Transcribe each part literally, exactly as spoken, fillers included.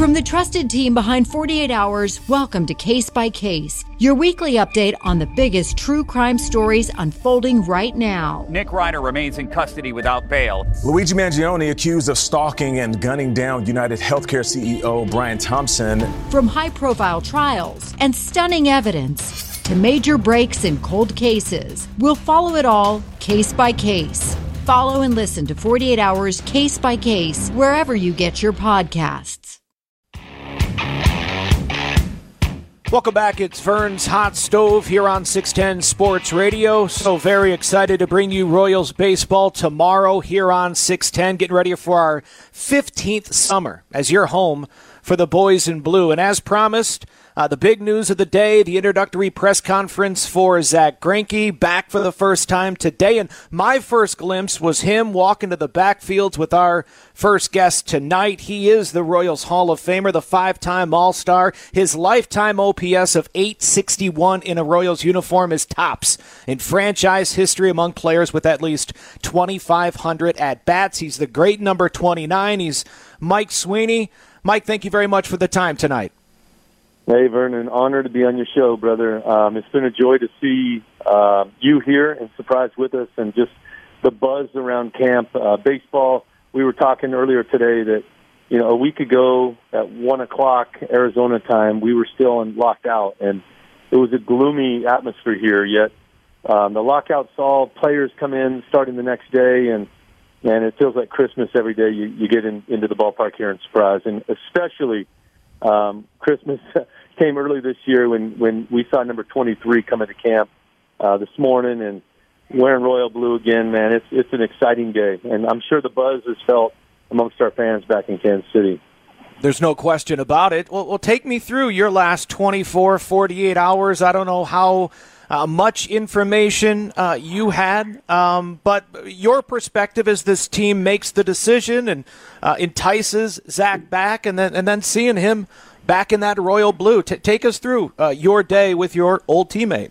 From the trusted team behind forty-eight hours, welcome to Case by Case, your weekly update on the biggest true crime stories unfolding right now. Nick Reiner remains in custody without bail. Luigi Mangione accused of stalking and gunning down United Healthcare C E O Brian Thompson. From high-profile trials and stunning evidence to major breaks in cold cases, we'll follow it all case by case. Follow and listen to forty-eight hours Case by Case wherever you get your podcasts. Welcome back. It's Vern's Hot Stove here on six ten Sports Radio. So very excited to bring you Royals baseball tomorrow here on six ten. Getting ready for our fifteenth summer as your home for the boys in blue. And as promised, uh, the big news of the day, the introductory press conference for Zack Greinke, back for the first time today. And my first glimpse was him walking to the backfields with our first guest tonight. He is the Royals Hall of Famer, the five-time All-Star. His lifetime O P S of eight sixty-one in a Royals uniform is tops in franchise history among players with at least twenty-five hundred at-bats. He's the great number twenty-nine. He's Mike Sweeney. Mike, thank you very much for the time tonight. Hey, Vernon, honor to be on your show, brother. Um, it's been a joy to see uh, you here and Surprise with us and just the buzz around camp. Uh, baseball, we were talking earlier today that, you know, a week ago at one o'clock Arizona time, we were still in locked out, and it was a gloomy atmosphere here, yet um, the lockout saw players come in starting the next day, and and it feels like Christmas every day you, you get in, into the ballpark here in Surprise, and especially um, Christmas came early this year when, when we saw number twenty-three come into camp uh, this morning and wearing royal blue again. Man, it's it's an exciting day, and I'm sure the buzz is felt amongst our fans back in Kansas City. There's no question about it. Well, well take me through your last twenty-four, forty-eight hours. I don't know how uh, much information uh, you had, um, but your perspective as this team makes the decision and uh, entices Zack back, and then and then seeing him back in that royal blue. T- take us through uh, your day with your old teammate.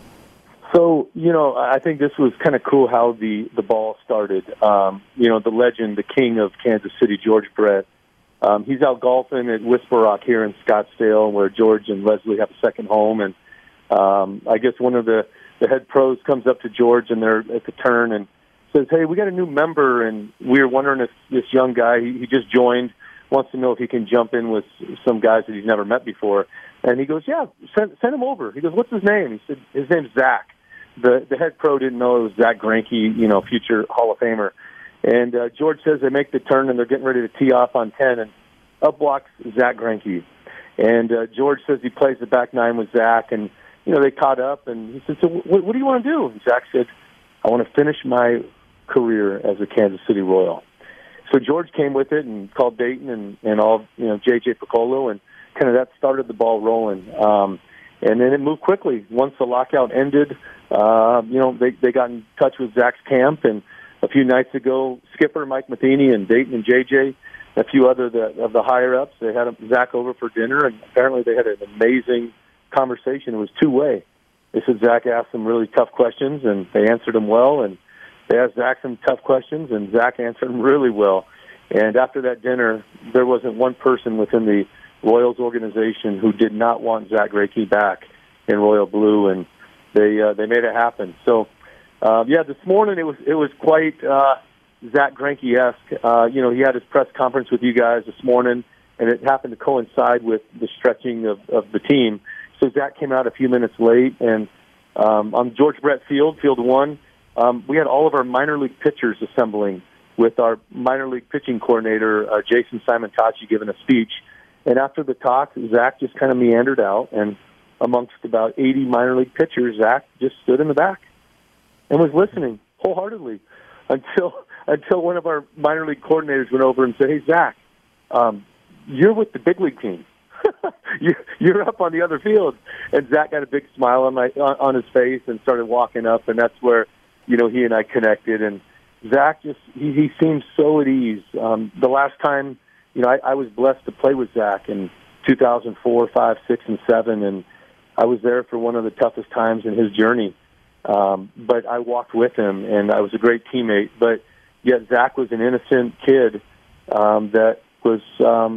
So, you know, I think this was kind of cool how the, the ball started. Um, you know, the legend, the king of Kansas City, George Brett, um, he's out golfing at Whisper Rock here in Scottsdale, where George and Leslie have a second home. And um, I guess one of the, the head pros comes up to George, and they're at the turn, and says, hey, we got a new member, and we were wondering if this young guy, he, he just joined, wants to know if he can jump in with some guys that he's never met before. And he goes, yeah, send, send him over. He goes, what's his name? He said, his name's Zack. The the head pro didn't know it was Zack Greinke, you know, future Hall of Famer. And uh, George says they make the turn, and they're getting ready to tee off on ten, and up walks Zack Greinke. And uh, George says he plays the back nine with Zack, and, you know, they caught up, and he said, so what, what do you want to do? And Zack said, I want to finish my career as a Kansas City Royal. So George came with it and called Dayton and, and all, you know, J J Piccolo, and kind of that started the ball rolling. Um, and then it moved quickly. Once the lockout ended, uh, you know, they, they got in touch with Zack's camp, and a few nights ago, Skipper Mike Matheny and Dayton and J J, a few other the, of the higher-ups, they had Zack over for dinner, and apparently they had an amazing conversation. It was two-way. They said Zack asked some really tough questions, and they answered them well, and they asked Zack some tough questions, and Zack answered them really well. And after that dinner, there wasn't one person within the Royals organization who did not want Zack Greinke back in royal blue, and they uh, they made it happen. So, uh, yeah, this morning it was it was quite uh, Zack Greinke-esque. Uh, you know, he had his press conference with you guys this morning, and it happened to coincide with the stretching of, of the team. So Zack came out a few minutes late, and um, on George Brett Field, Field One, um, we had all of our minor league pitchers assembling with our minor league pitching coordinator, uh, Jason Simontachi, giving a speech. And after the talk, Zack just kind of meandered out, and amongst about eighty minor league pitchers, Zack just stood in the back and was listening wholeheartedly until until one of our minor league coordinators went over and said, hey, Zack, um, you're with the big league team. you're, you're up on the other field. And Zack got a big smile on, my, on, on his face and started walking up, and that's where, you know, he and I connected. And Zack just, he, he seems so at ease. Um, the last time, you know, I, I was blessed to play with Zack in two thousand four, five, six, and seven, and I was there for one of the toughest times in his journey. Um, but I walked with him, and I was a great teammate. But yet Zack was an innocent kid um, that was um,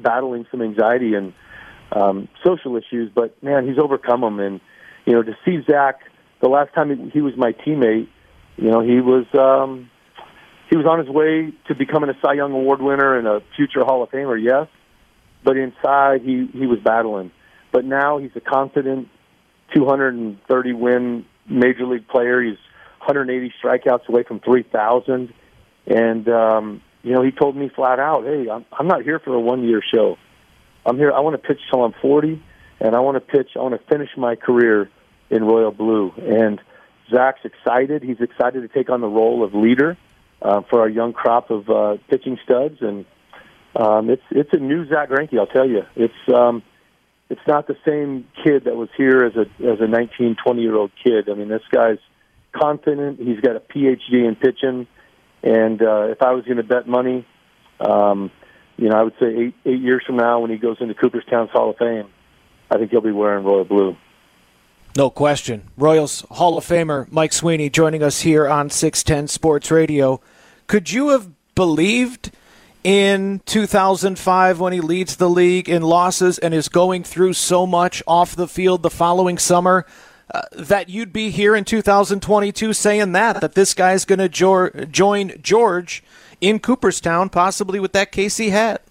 battling some anxiety and um, social issues, but man, he's overcome them. And you know, to see Zach, the last time he, he was my teammate, you know, he was um, he was on his way to becoming a Cy Young Award winner and a future Hall of Famer, yes, but inside he he was battling. But now he's a confident two hundred thirty win major league player. He's one hundred eighty strikeouts away from three thousand. And, um, you know, he told me flat out, hey, I'm, I'm not here for a one-year show. I'm here. I want to pitch till I'm forty, and I want to pitch. I want to finish my career in Royal Blue. And Zach's excited. He's excited to take on the role of leader uh, for our young crop of uh, pitching studs. And um, it's it's a new Zach Greinke, I'll tell you. It's um, it's not the same kid that was here as a as a nineteen, twenty-year-old kid. I mean, this guy's confident. He's got a P H D in pitching. And uh, if I was going to bet money, um, you know, I would say eight eight years from now when he goes into Cooperstown's Hall of Fame, I think he'll be wearing Royal Blue. No question. Royals Hall of Famer Mike Sweeney joining us here on six ten Sports Radio. Could you have believed in two thousand five when he leads the league in losses and is going through so much off the field the following summer, Uh, that you'd be here in two thousand twenty-two saying that, that this guy's going to jo- join George in Cooperstown, possibly with that K C hat?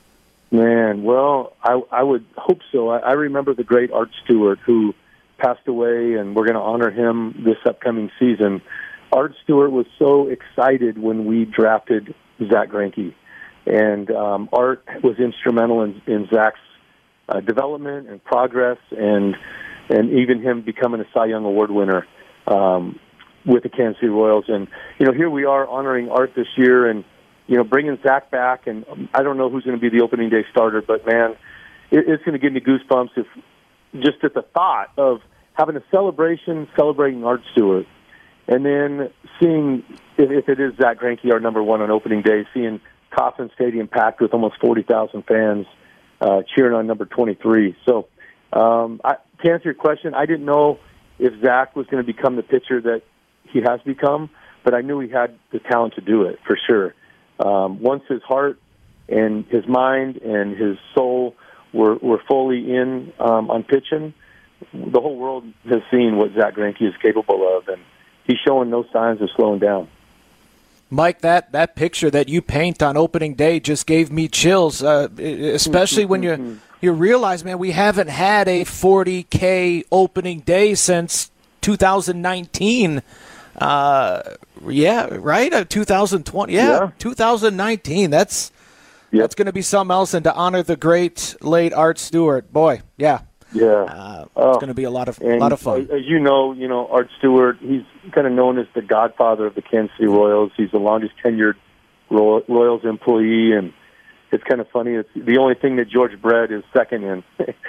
Man, well, I, I would hope so. I, I remember the great Art Stewart, who passed away, and we're going to honor him this upcoming season. Art Stewart was so excited when we drafted Zach Greinke, and um, Art was instrumental in, in Zach's uh, development and progress, and and even him becoming a Cy Young Award winner um, with the Kansas City Royals. And, you know, here we are honoring Art this year and, you know, bringing Zach back. And um, I don't know who's going to be the opening day starter, but, man, it, it's going to give me goosebumps if just at the thought of having a celebration celebrating Art Stewart and then seeing, if, if it is Zach Greinke, our number one on opening day, seeing Kauffman Stadium packed with almost forty thousand fans uh, cheering on number twenty-three. So, Um, I, to answer your question, I didn't know if Zach was going to become the pitcher that he has become, but I knew he had the talent to do it for sure. Um, once his heart and his mind and his soul were, were fully in um, on pitching, the whole world has seen what Zach Greinke is capable of, and he's showing no signs of slowing down. Mike, that, that picture that you paint on opening day just gave me chills, uh, especially when you you realize, man, we haven't had a forty K opening day since two thousand nineteen. Uh, yeah, right? Uh, two thousand twenty. Yeah, yeah. two thousand nineteen. That's yep. That's going to be something else. And to honor the great late Art Stewart, boy, yeah. Yeah. Uh, oh. It's going to be a lot of a lot of fun. As you know, you know, Art Stewart, he's kind of known as the godfather of the Kansas City Royals. He's the longest tenured Royals employee, and it's kind of funny. It's the only thing that George Brett is second in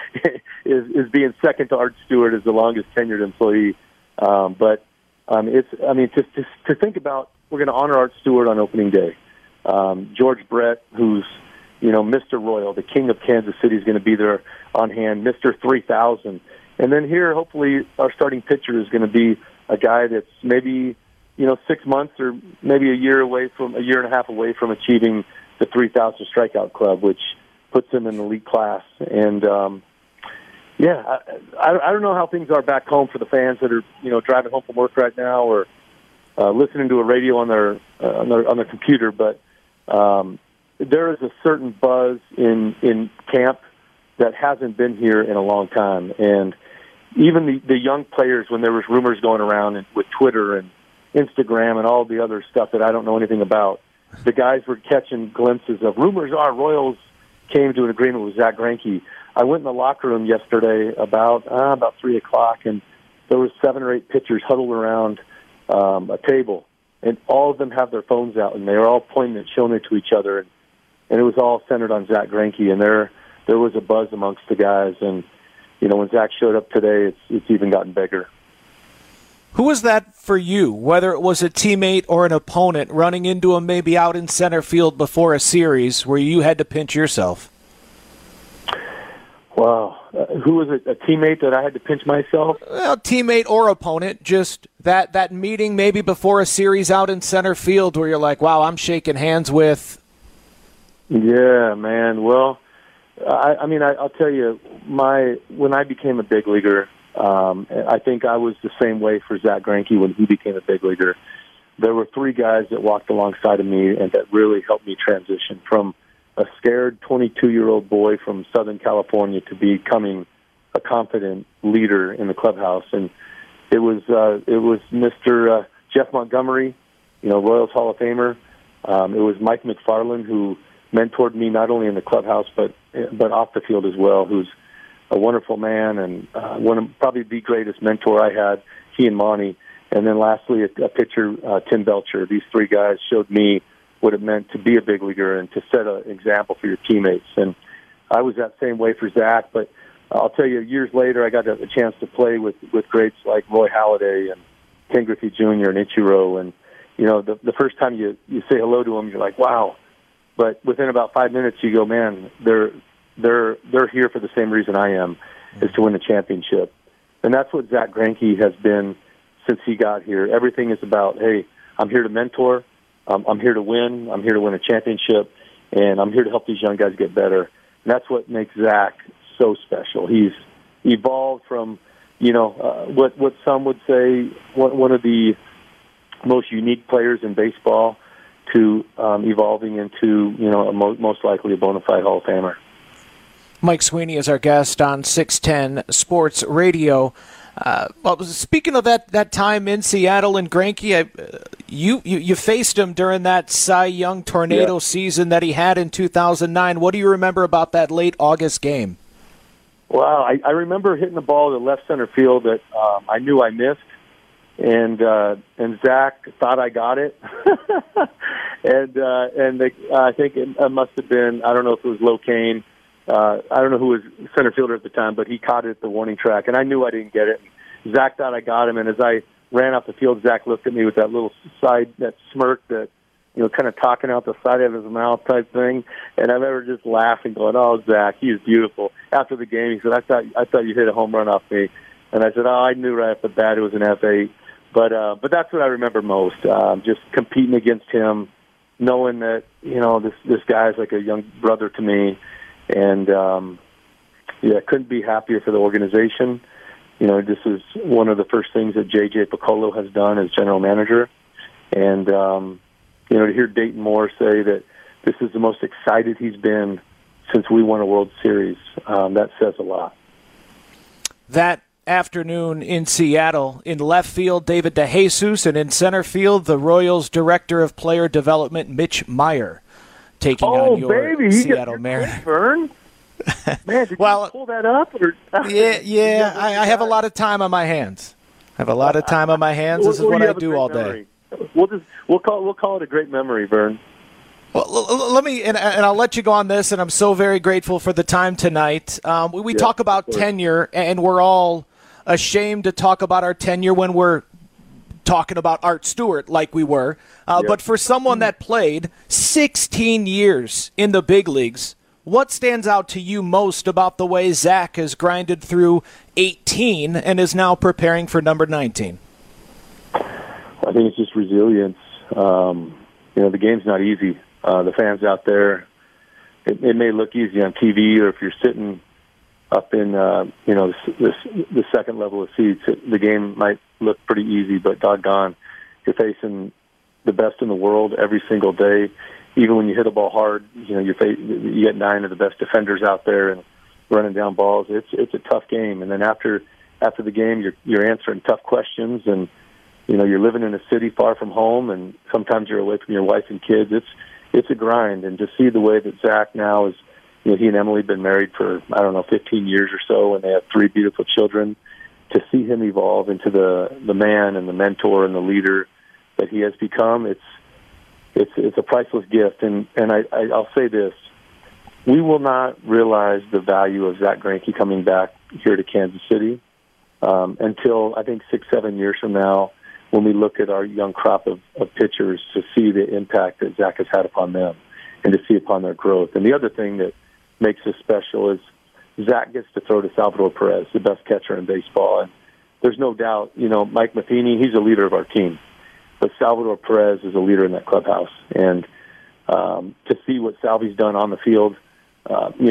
is is being second to Art Stewart as the longest tenured employee. Um, but um, it's, I mean, to, to to think about, we're going to honor Art Stewart on opening day. Um, George Brett, who's you know Mister Royal, the king of Kansas City, is going to be there on hand. Mister three thousand, and then here, hopefully, our starting pitcher is going to be a guy that's maybe you know six months or maybe a year away from a year and a half away from achieving the three thousand strikeout club, which puts him in the elite class. And, um, yeah, I, I, I don't know how things are back home for the fans that are, you know, driving home from work right now or uh, listening to a radio on their, uh, on their on their computer, but um, there is a certain buzz in, in camp that hasn't been here in a long time. And even the, the young players, when there was rumors going around and, with Twitter and Instagram and all the other stuff that I don't know anything about, the guys were catching glimpses of rumors are Royals came to an agreement with Zach Greinke. I went in the locker room yesterday about uh, about three o'clock, and there was seven or eight pitchers huddled around um, a table, and all of them have their phones out, and they were all pointing and showing it to each other, and, and it was all centered on Zach Greinke, and there there was a buzz amongst the guys, and you know when Zach showed up today, it's it's even gotten bigger. Who was that for you, whether it was a teammate or an opponent, running into him maybe out in center field before a series where you had to pinch yourself? Wow. Uh, who was it, a teammate that I had to pinch myself? Well, teammate or opponent, just that, that meeting maybe before a series out in center field where you're like, wow, I'm shaking hands with. Yeah, man. Well, I, I mean, I, I'll tell you, my when I became a big leaguer, um, I think I was the same way for Zack Greinke when he became a big leaguer. There were three guys that walked alongside of me and that really helped me transition from a scared twenty-two-year-old boy from Southern California to becoming a confident leader in the clubhouse. And it was uh, it was Mister Uh, Jeff Montgomery, you know, Royals Hall of Famer. Um, it was Mike McFarland, who mentored me not only in the clubhouse but but off the field as well, who's a wonderful man and uh, one of probably the greatest mentor I had, he and Monty. And then lastly, a, a pitcher, uh, Tim Belcher. These three guys showed me what it meant to be a big leaguer and to set an example for your teammates. And I was that same way for Zach, but I'll tell you, years later, I got a chance to play with, with greats like Roy Halladay and Ken Griffey Junior and Ichiro. And, you know, the, the first time you, you say hello to them, you're like, wow. But within about five minutes, you go, man, they're they're they're here for the same reason I am, is to win a championship. And that's what Zack Greinke has been since he got here. Everything is about, hey, I'm here to mentor, um, I'm here to win, I'm here to win a championship, and I'm here to help these young guys get better. And that's what makes Zack so special. He's evolved from, you know, uh, what what some would say one, one of the most unique players in baseball to um, evolving into, you know, a mo- most likely a bona fide Hall of Famer. Mike Sweeney is our guest on six ten Sports Radio. Uh, well, speaking of that, that time in Seattle and Greinke, I, uh, you, you you faced him during that Cy Young tornado yeah. season that he had in two thousand nine. What do you remember about that late August game? Wow, I, I remember hitting the ball to left center field that um, I knew I missed, and uh, and Zach thought I got it, and uh, and they, I think it, it must have been, I don't know if it was Locaine. Uh, I don't know who was center fielder at the time, but he caught it at the warning track, and I knew I didn't get it. Zach thought I got him, and as I ran off the field, Zach looked at me with that little side, that smirk, that, you know, kind of talking out the side of his mouth type thing, and I remember just laughing, going, "Oh, Zach, he's beautiful." After the game, he said, "I thought I thought you hit a home run off me," and I said, "Oh, I knew right off the bat it was an F eight." But uh, but that's what I remember most, um, just competing against him, knowing that, you know, this this guy is like a young brother to me. And, um, yeah, couldn't be happier for the organization. You know, this is one of the first things that J J Piccolo has done as general manager. And, um, you know, to hear Dayton Moore say that this is the most excited he's been since we won a World Series, um, that says a lot. That afternoon in Seattle, in left field, David DeJesus, and in center field, the Royals Director of Player Development, Mitch Meyer, taking oh, on your baby. Seattle Mariners. Vern. Man, did well, you pull that up? Or? yeah, yeah. I, I have a lot of time on my hands. I have a lot of time on my hands. This is what I do all day. We'll just we'll call we'll call it a great memory, Vern. Well, l- let me, and, and I'll let you go on this, and I'm so very grateful for the time tonight. Um, we we yeah, talk about tenure, and we're all ashamed to talk about our tenure when we're talking about Art Stewart like we were. Uh, yep. But for someone that played sixteen years in the big leagues, what stands out to you most about the way Zach has grinded through eighteen and is now preparing for number nineteen? I think it's just resilience. Um, you know, the game's not easy. Uh, the fans out there, it, it may look easy on T V, or if you're sitting up in, uh, you know, the, the, the second level of seats, it, the game might look pretty easy, but doggone, you're facing the best in the world every single day. Even when you hit a ball hard, you know, you face, you get nine of the best defenders out there and running down balls. It's it's a tough game. And then after after the game, you're you're answering tough questions, and you know, you're living in a city far from home, and sometimes you're away from your wife and kids. It's it's a grind, and to see the way that Zach now is, you know, he and Emily have been married for, I don't know, fifteen years or so, and they have three beautiful children. To see him evolve into the the man and the mentor and the leader that he has become, it's it's it's a priceless gift. And and I, I I'll say this: we will not realize the value of Zack Greinke coming back here to Kansas City um, until I think six, seven years from now, when we look at our young crop of, of pitchers, to see the impact that Zach has had upon them and to see upon their growth. And the other thing that makes us special is Zach gets to throw to Salvador Perez, the best catcher in baseball. And there's no doubt, you know, Mike Matheny, he's a leader of our team. But Salvador Perez is a leader in that clubhouse. And um, to see what Salvy's done on the field, uh, you know,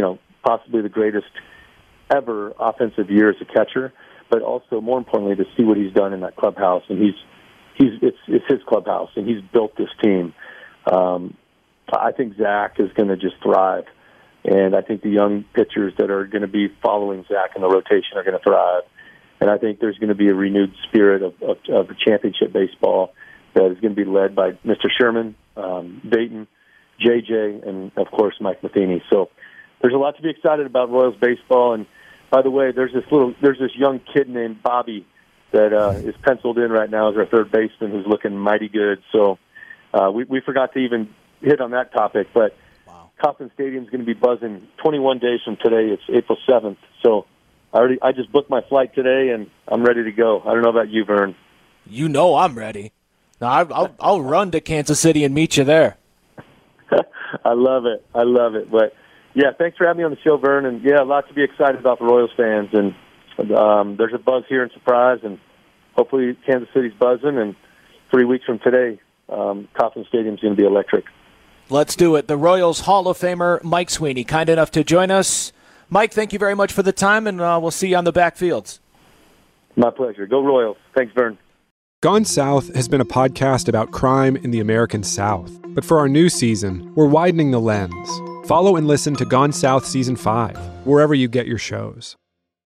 possibly the greatest ever offensive year as a catcher, but also more importantly to see what he's done in that clubhouse. And he's he's it's it's his clubhouse, and he's built this team. Um, I think Zach is going to just thrive, and I think the young pitchers that are going to be following Zach in the rotation are going to thrive. And I think there's going to be a renewed spirit of, of, of championship baseball that is going to be led by Mister Sherman, um, Dayton, J J, and, of course, Mike Matheny. So there's a lot to be excited about Royals baseball. And, by the way, there's this little, there's this young kid named Bobby that uh, is penciled in right now as our third baseman who's looking mighty good. So uh, we, we forgot to even hit on that topic. But wow. Kauffman Stadium is going to be buzzing twenty-one days from today. It's April seventh. So I already, I just booked my flight today, and I'm ready to go. I don't know about you, Vern. You know I'm ready. No, I, I'll, I'll run to Kansas City and meet you there. I love it. I love it. But, yeah, thanks for having me on the show, Vern. And, yeah, a lot to be excited about for Royals fans. And um, there's a buzz here in Surprise, and hopefully Kansas City's buzzing. And three weeks from today, um, Kauffman Stadium's going to be electric. Let's do it. The Royals Hall of Famer Mike Sweeney, kind enough to join us. Mike, thank you very much for the time, and uh, we'll see you on the backfields. My pleasure. Go Royals. Thanks, Vern. Gone South has been a podcast about crime in the American South. But for our new season, we're widening the lens. Follow and listen to Gone South Season five, wherever you get your shows.